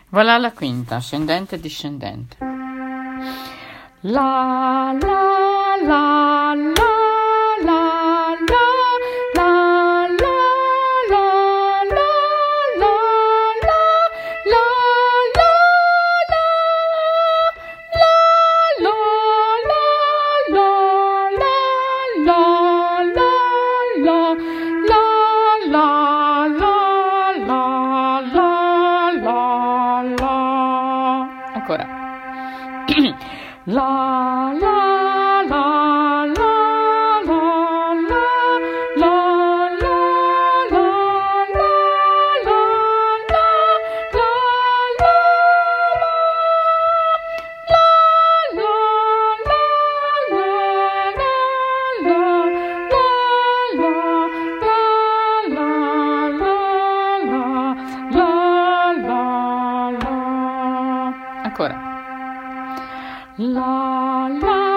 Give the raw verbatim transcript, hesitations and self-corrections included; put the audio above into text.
Voilà la quinta, ascendente e discendente. La la la la la la la la la la la la ancora la la la la ancora la la